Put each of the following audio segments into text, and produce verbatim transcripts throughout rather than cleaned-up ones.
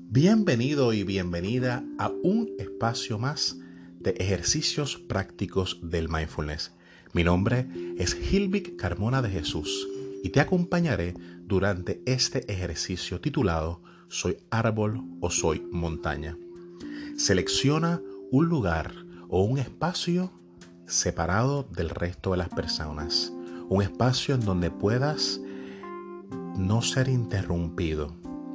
Bienvenido y bienvenida a un espacio más de ejercicios prácticos del mindfulness. Mi nombre es Hilvic Carmona de Jesús y te acompañaré durante este ejercicio titulado ¿Soy árbol o soy montaña? Selecciona un lugar o un espacio separado del resto de las personas, un espacio en donde puedas no ser interrumpido.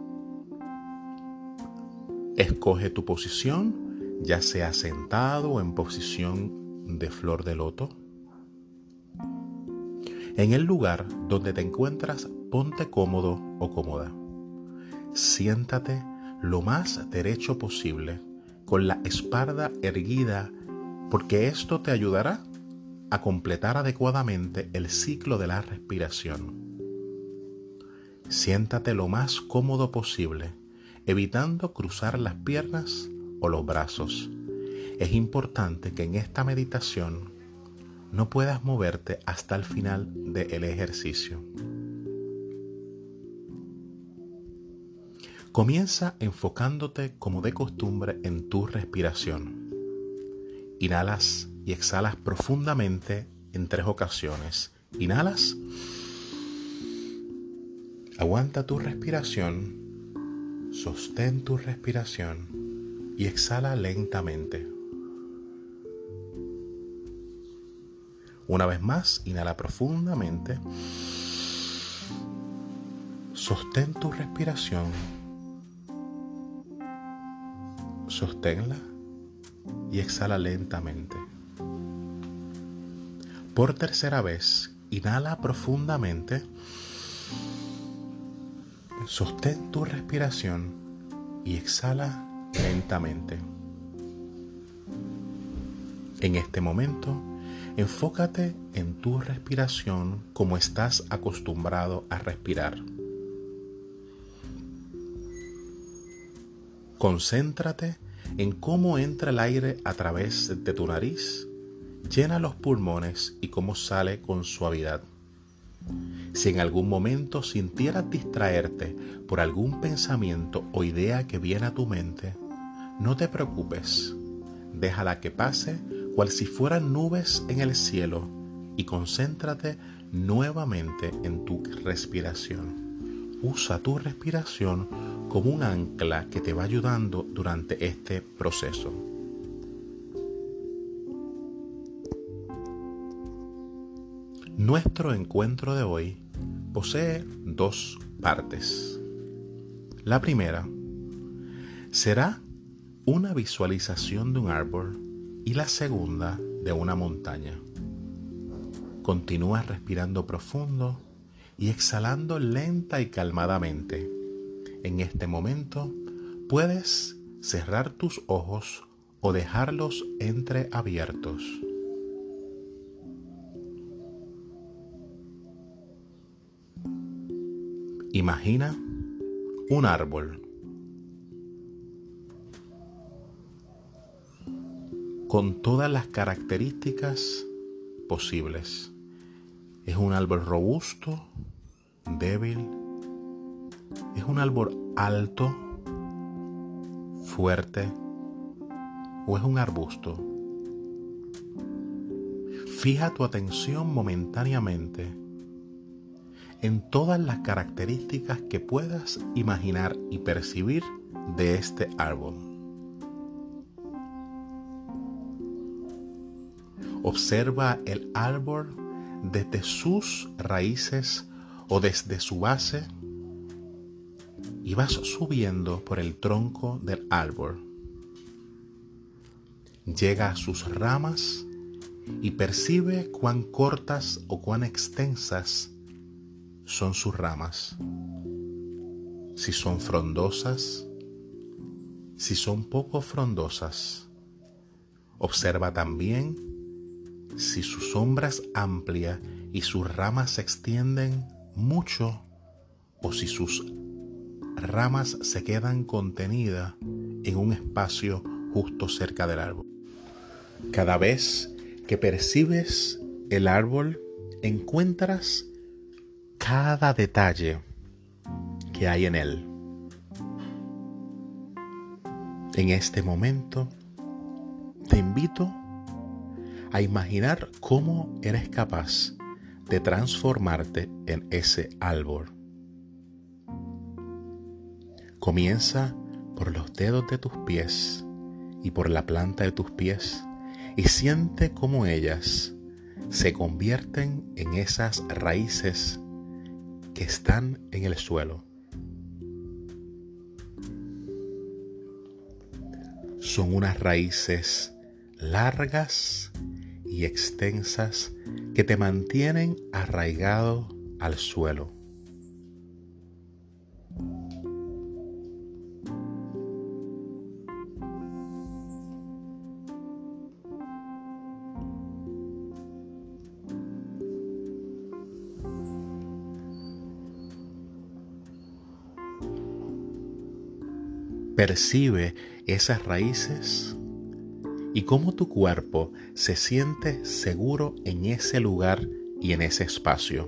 Escoge tu posición, ya sea sentado o en posición de flor de loto. En el lugar donde te encuentras, ponte cómodo o cómoda. Siéntate lo más derecho posible, con la espalda erguida, porque esto te ayudará a completar adecuadamente el ciclo de la respiración. Siéntate lo más cómodo posible, evitando cruzar las piernas o los brazos. Es importante que en esta meditación no puedas moverte hasta el final del ejercicio. Comienza enfocándote como de costumbre en tu respiración. Inhalas y exhalas profundamente en tres ocasiones. Inhalas, aguanta tu respiración. Sostén tu respiración y exhala lentamente. Una vez más, inhala profundamente. Sostén tu respiración. Sosténla y exhala lentamente. Por tercera vez, inhala profundamente. Sostén tu respiración y exhala lentamente. En este momento, enfócate en tu respiración como estás acostumbrado a respirar. Concéntrate en cómo entra el aire a través de tu nariz, llena los pulmones y cómo sale con suavidad. Si en algún momento sintieras distraerte por algún pensamiento o idea que viene a tu mente, no te preocupes. Déjala que pase cual si fueran nubes en el cielo y concéntrate nuevamente en tu respiración. Usa tu respiración como un ancla que te va ayudando durante este proceso. Nuestro encuentro de hoy posee dos partes. La primera será una visualización de un árbol y la segunda de una montaña. Continúa respirando profundo y exhalando lenta y calmadamente. En este momento puedes cerrar tus ojos o dejarlos entreabiertos. Imagina un árbol con todas las características posibles. Es un árbol robusto, débil, es un árbol alto, fuerte o es un arbusto. Fija tu atención momentáneamente en todas las características que puedas imaginar y percibir de este árbol. Observa el árbol desde sus raíces o desde su base y vas subiendo por el tronco del árbol. Llega a sus ramas y percibe cuán cortas o cuán extensas son sus ramas, si son frondosas, si son poco frondosas. Observa también si su sombra es amplia y sus ramas se extienden mucho o si sus ramas se quedan contenidas en un espacio justo cerca del árbol. Cada vez que percibes el árbol, encuentras cada detalle que hay en él. En este momento, te invito a imaginar cómo eres capaz de transformarte en ese árbol. Comienza por los dedos de tus pies y por la planta de tus pies y siente cómo ellas se convierten en esas raíces que están en el suelo. Son unas raíces largas y extensas que te mantienen arraigado al suelo. Percibe esas raíces y cómo tu cuerpo se siente seguro en ese lugar y en ese espacio.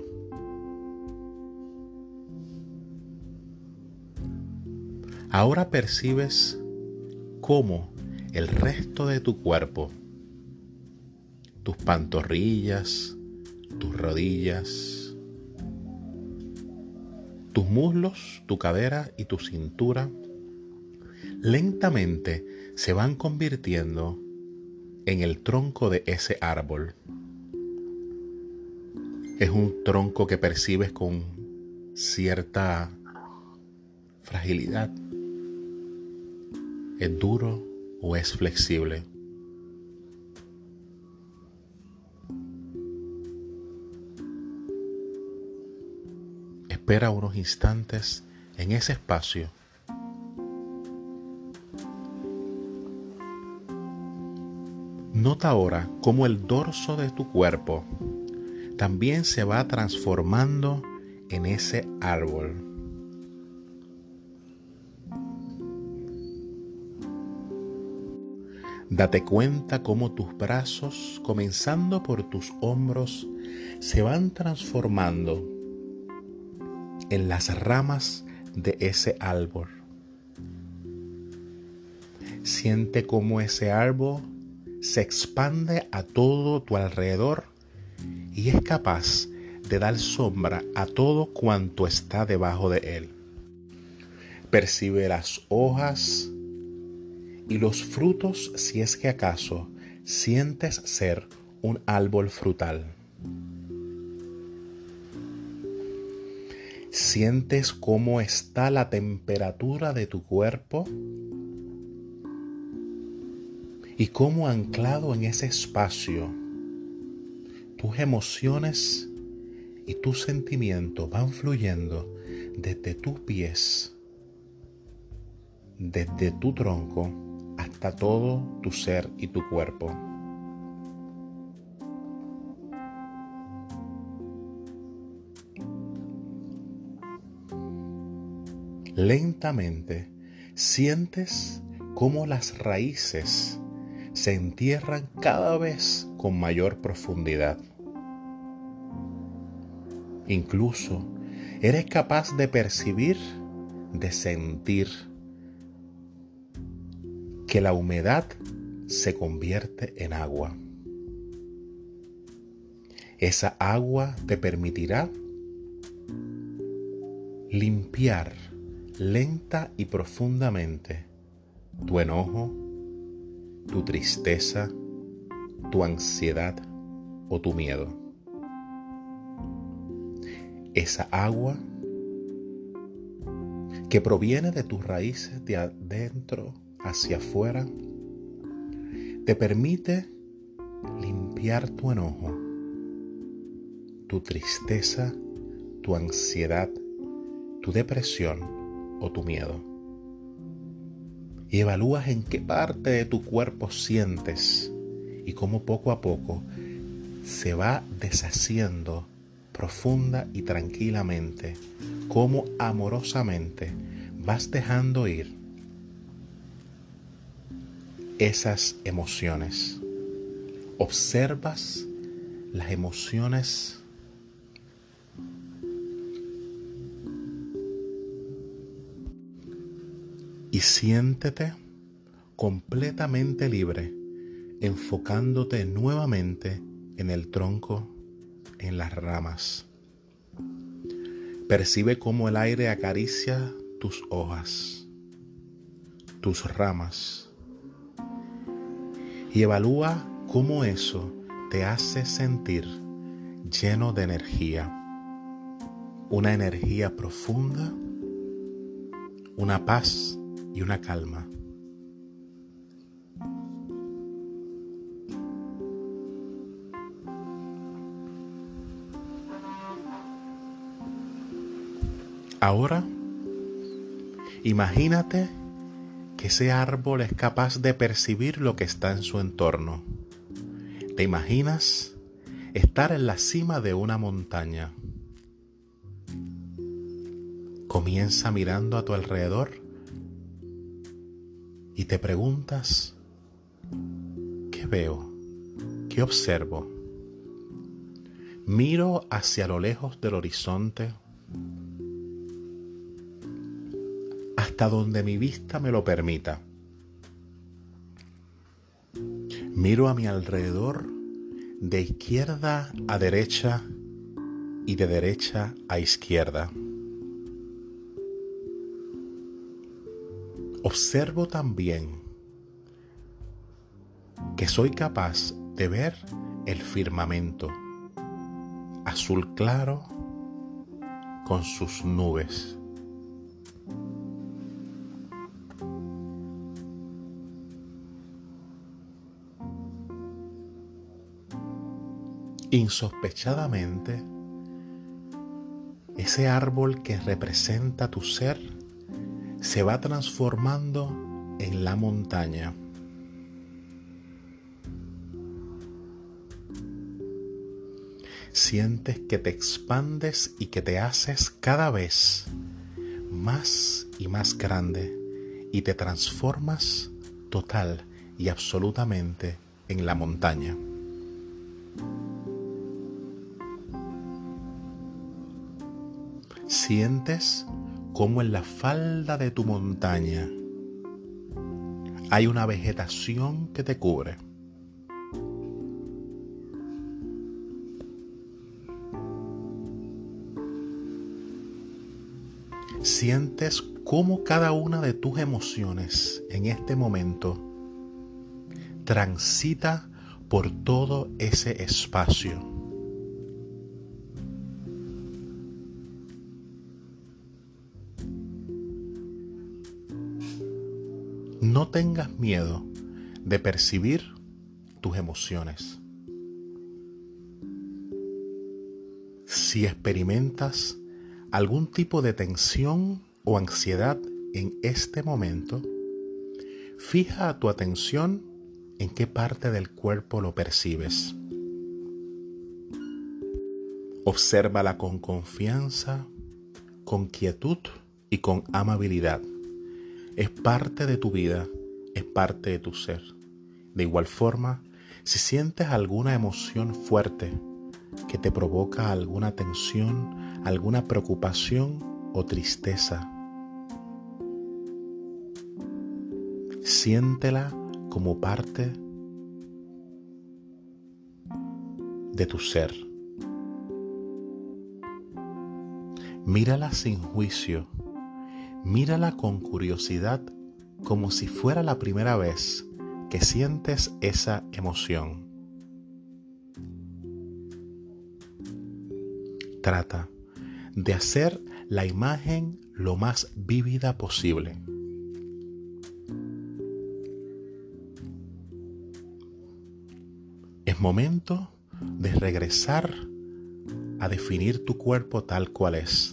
Ahora percibes cómo el resto de tu cuerpo, tus pantorrillas, tus rodillas, tus muslos, tu cadera y tu cintura, lentamente se van convirtiendo en el tronco de ese árbol. Es un tronco que percibes con cierta fragilidad. ¿Es duro o es flexible? Espera unos instantes en ese espacio. Nota ahora cómo el dorso de tu cuerpo también se va transformando en ese árbol. Date cuenta cómo tus brazos, comenzando por tus hombros, se van transformando en las ramas de ese árbol. Siente cómo ese árbol se expande a todo tu alrededor y es capaz de dar sombra a todo cuanto está debajo de él. Percibe las hojas y los frutos si es que acaso sientes ser un árbol frutal. Sientes cómo está la temperatura de tu cuerpo y cómo anclado en ese espacio tus emociones y tus sentimientos van fluyendo desde tus pies, desde tu tronco hasta todo tu ser y tu cuerpo. Lentamente sientes cómo las raíces se entierran cada vez con mayor profundidad. Incluso eres capaz de percibir, de sentir que la humedad se convierte en agua. Esa agua te permitirá limpiar lenta y profundamente tu enojo, tu tristeza, tu ansiedad o tu miedo. Esa agua que proviene de tus raíces de adentro hacia afuera te permite limpiar tu enojo, tu tristeza, tu ansiedad, tu depresión o tu miedo. Y evalúas en qué parte de tu cuerpo sientes y cómo poco a poco se va deshaciendo profunda y tranquilamente, cómo amorosamente vas dejando ir esas emociones. Observas las emociones y siéntete completamente libre, enfocándote nuevamente en el tronco, en las ramas. Percibe cómo el aire acaricia tus hojas, tus ramas, y evalúa cómo eso te hace sentir lleno de energía, una energía profunda, una paz y una calma. Ahora, imagínate que ese árbol es capaz de percibir lo que está en su entorno. ¿Te imaginas estar en la cima de una montaña? Comienza mirando a tu alrededor y te preguntas, ¿qué veo? ¿Qué observo? Miro hacia lo lejos del horizonte, hasta donde mi vista me lo permita. Miro a mi alrededor de izquierda a derecha y de derecha a izquierda. Observo también que soy capaz de ver el firmamento azul claro con sus nubes. Insospechadamente, ese árbol que representa tu ser se va transformando en la montaña. Sientes que te expandes y que te haces cada vez más y más grande y te transformas total y absolutamente en la montaña. Sientes cómo en la falda de tu montaña hay una vegetación que te cubre. Sientes cómo cada una de tus emociones en este momento transita por todo ese espacio. No tengas miedo de percibir tus emociones. Si experimentas algún tipo de tensión o ansiedad en este momento, fija tu atención en qué parte del cuerpo lo percibes. Obsérvala con confianza, con quietud y con amabilidad. Es parte de tu vida, es parte de tu ser. De igual forma, si sientes alguna emoción fuerte que te provoca alguna tensión, alguna preocupación o tristeza, siéntela como parte de tu ser. Mírala sin juicio. Mírala con curiosidad, como si fuera la primera vez que sientes esa emoción. Trata de hacer la imagen lo más vívida posible. Es momento de regresar a definir tu cuerpo tal cual es.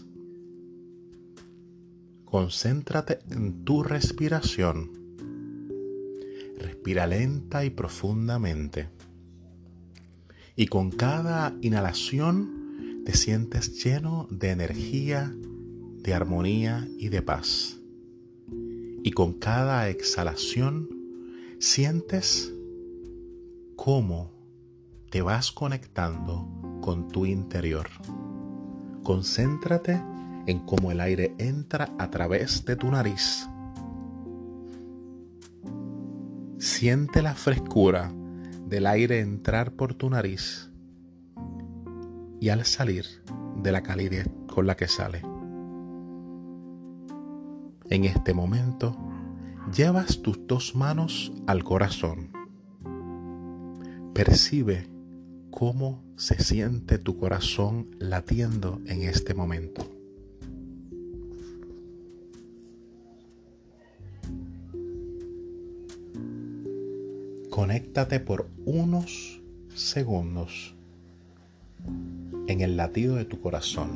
Concéntrate en tu respiración. Respira lenta y profundamente. Y con cada inhalación te sientes lleno de energía, de armonía y de paz. Y con cada exhalación sientes cómo te vas conectando con tu interior. Concéntrate en cómo el aire entra a través de tu nariz Siente la frescura del aire entrar por tu nariz y al salir de la calidez con la que sale. En este momento, llevas tus dos manos al corazón. Percibe cómo se siente tu corazón latiendo en este momento. Conéctate por unos segundos en el latido de tu corazón.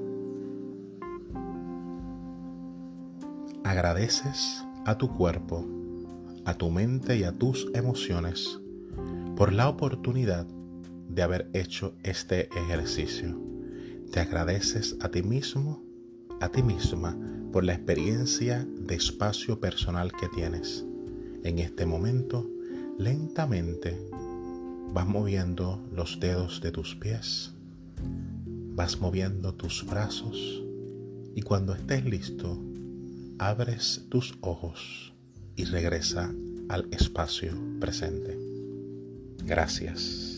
Agradeces a tu cuerpo, a tu mente y a tus emociones por la oportunidad de haber hecho este ejercicio. Te agradeces a ti mismo, a ti misma, por la experiencia de espacio personal que tienes. En este momento, lentamente vas moviendo los dedos de tus pies, vas moviendo tus brazos y cuando estés listo, abres tus ojos y regresa al espacio presente. Gracias.